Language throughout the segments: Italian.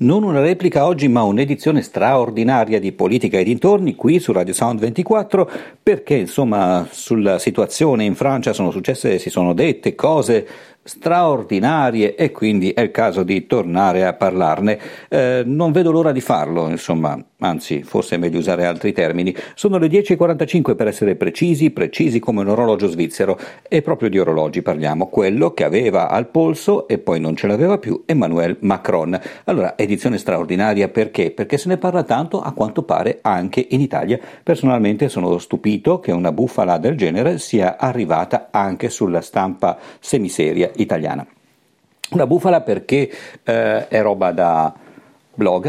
Non una replica oggi, ma un'edizione straordinaria di Politica e dintorni qui su Radio Sound 24, perché insomma sulla situazione in Francia si sono dette cose straordinarie e quindi è il caso di tornare a parlarne. Non vedo l'ora di farlo, insomma, anzi, forse è meglio usare altri termini. Sono le 10:45 per essere precisi come un orologio svizzero, e proprio di orologi parliamo, quello che aveva al polso e poi non ce l'aveva più Emmanuel Macron. Allora, edizione straordinaria perché? Perché se ne parla tanto, a quanto pare, anche in Italia. Personalmente sono stupito che una bufala del genere sia arrivata anche sulla stampa semiseria italiana. Una bufala perché è roba da blog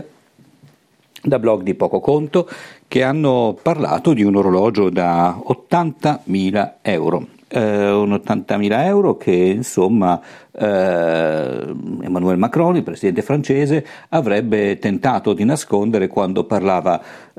di poco conto, che hanno parlato di un orologio da 80.000 euro. Un 80.000 euro che insomma Emmanuel Macron, il presidente francese, avrebbe tentato di nascondere quando parlava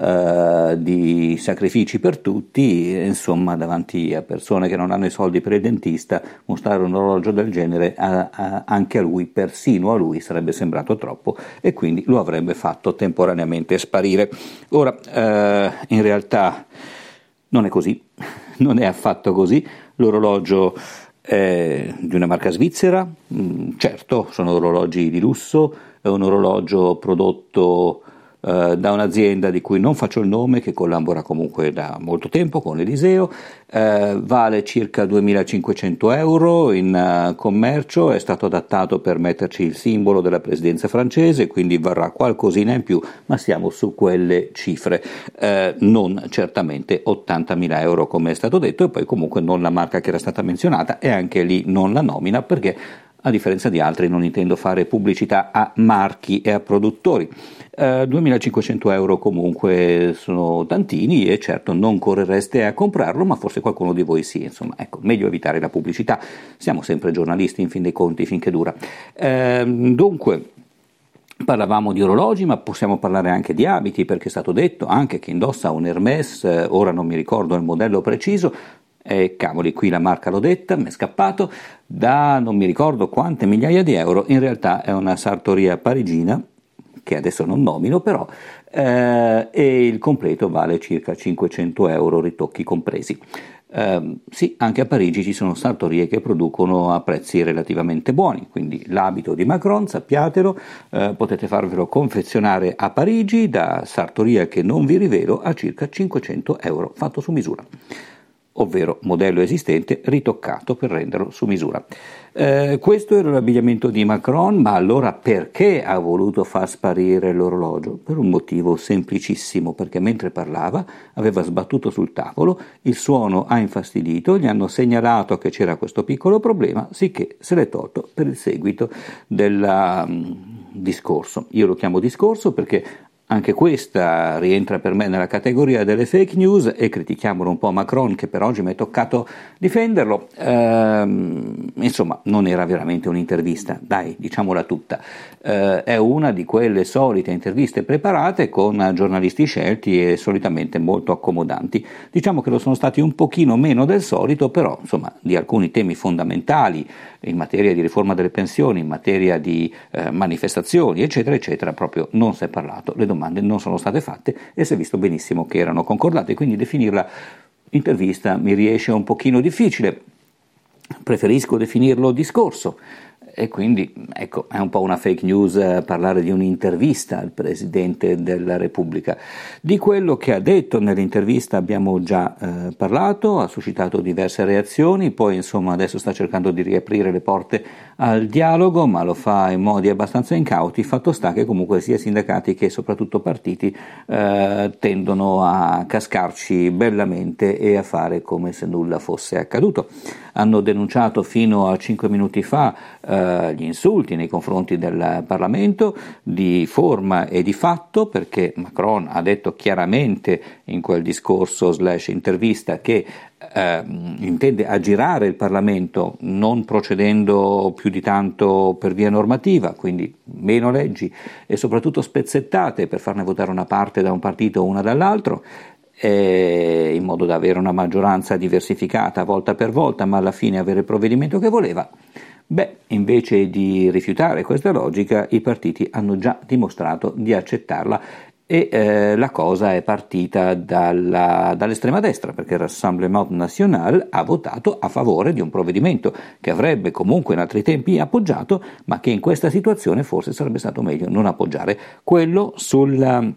di sacrifici per tutti. Insomma, davanti a persone che non hanno i soldi per il dentista, mostrare un orologio del genere anche a lui, persino a lui, sarebbe sembrato troppo, e quindi lo avrebbe fatto temporaneamente sparire. Ora, in realtà non è così, non è affatto così. L'orologio è di una marca svizzera, certo, sono orologi di lusso, è un orologio prodotto da un'azienda di cui non faccio il nome, che collabora comunque da molto tempo con Eliseo, vale circa 2.500 euro in commercio, è stato adattato per metterci il simbolo della presidenza francese, quindi varrà qualcosina in più, ma siamo su quelle cifre, non certamente 80.000 euro come è stato detto, e poi comunque non la marca che era stata menzionata, e anche lì non la nomina, perché a differenza di altri non intendo fare pubblicità a marchi e a produttori. 2.500 euro comunque sono tantini, e certo non correreste a comprarlo, ma forse qualcuno di voi sì. Insomma, ecco, meglio evitare la pubblicità, siamo sempre giornalisti in fin dei conti, finché dura. Dunque, parlavamo di orologi, ma possiamo parlare anche di abiti, perché è stato detto anche che indossa un Hermès, ora non mi ricordo il modello preciso, cavoli, qui la marca l'ho detta, mi è scappato, da non mi ricordo quante migliaia di euro. In realtà è una sartoria parigina, che adesso non nomino però, e il completo vale circa 500 euro, ritocchi compresi. Sì, anche a Parigi ci sono sartorie che producono a prezzi relativamente buoni, quindi l'abito di Macron, sappiatelo, potete farvelo confezionare a Parigi da sartoria che non vi rivelo, a circa 500 euro, fatto su misura, ovvero modello esistente ritoccato per renderlo su misura. Questo era l'abbigliamento di Macron, ma allora perché ha voluto far sparire l'orologio? Per un motivo semplicissimo, perché mentre parlava aveva sbattuto sul tavolo, il suono ha infastidito, gli hanno segnalato che c'era questo piccolo problema, sicché se l'è tolto per il seguito del discorso. Io lo chiamo discorso perché anche questa rientra per me nella categoria delle fake news, e critichiamolo un po' Macron, che per oggi mi è toccato difenderlo. Insomma, non era veramente un'intervista, dai, diciamola tutta. È una di quelle solite interviste preparate con giornalisti scelti e solitamente molto accomodanti. Diciamo che lo sono stati un pochino meno del solito, però insomma di alcuni temi fondamentali in materia di riforma delle pensioni, in materia di manifestazioni, eccetera, eccetera, proprio non si è parlato. Le domande non sono state fatte e si è visto benissimo che erano concordate, quindi definirla intervista mi riesce un pochino difficile, preferisco definirlo discorso. E quindi, ecco, è un po' una fake news parlare di un'intervista al Presidente della Repubblica. Di quello che ha detto nell'intervista abbiamo già parlato, ha suscitato diverse reazioni, poi insomma adesso sta cercando di riaprire le porte al dialogo, ma lo fa in modi abbastanza incauti. Fatto sta che comunque sia sindacati che soprattutto partiti tendono a cascarci bellamente e a fare come se nulla fosse accaduto. Hanno denunciato fino a 5 minuti fa gli insulti nei confronti del Parlamento, di forma e di fatto, perché Macron ha detto chiaramente in quel discorso / intervista che intende aggirare il Parlamento non procedendo più di tanto per via normativa, quindi meno leggi e soprattutto spezzettate per farne votare una parte da un partito o una dall'altro, in modo da avere una maggioranza diversificata volta per volta, ma alla fine avere il provvedimento che voleva. Invece di rifiutare questa logica, i partiti hanno già dimostrato di accettarla e la cosa è partita dall'estrema destra, perché il Rassemblement National ha votato a favore di un provvedimento che avrebbe comunque in altri tempi appoggiato, ma che in questa situazione forse sarebbe stato meglio non appoggiare, quello sulla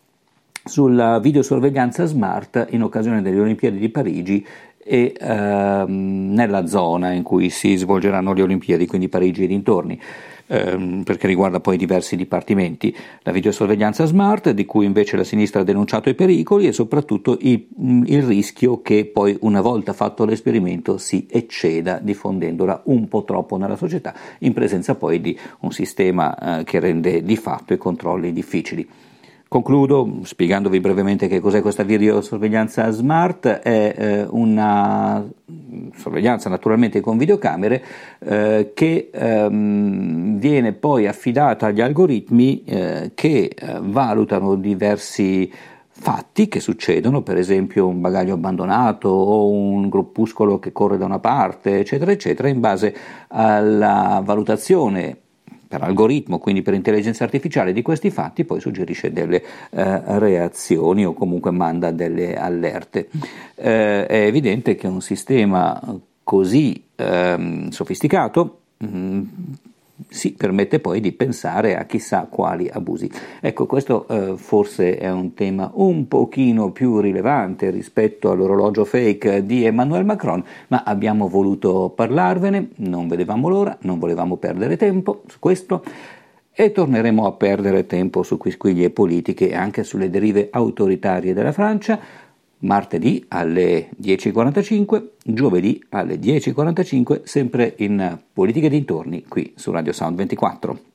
videosorveglianza smart in occasione delle Olimpiadi di Parigi e nella zona in cui si svolgeranno le Olimpiadi, quindi Parigi e dintorni, perché riguarda poi diversi dipartimenti. La videosorveglianza smart, di cui invece la sinistra ha denunciato i pericoli e soprattutto il rischio che poi, una volta fatto l'esperimento, si ecceda diffondendola un po' troppo nella società, in presenza poi di un sistema che rende di fatto i controlli difficili. Concludo spiegandovi brevemente che cos'è questa videosorveglianza smart. È una sorveglianza naturalmente con videocamere che viene poi affidata agli algoritmi che valutano diversi fatti che succedono, per esempio un bagaglio abbandonato o un gruppuscolo che corre da una parte, eccetera, eccetera, in base alla valutazione per algoritmo, quindi per intelligenza artificiale di questi fatti, poi suggerisce delle reazioni o comunque manda delle allerte. È evidente che un sistema così sofisticato si permette poi di pensare a chissà quali abusi. Ecco, questo forse è un tema un pochino più rilevante rispetto all'orologio fake di Emmanuel Macron, ma abbiamo voluto parlarvene, non vedevamo l'ora, non volevamo perdere tempo su questo e torneremo a perdere tempo su quisquiglie politiche e anche sulle derive autoritarie della Francia martedì alle 10.45, giovedì alle 10.45, sempre in Politica e dintorni, qui su Radio Sound 24.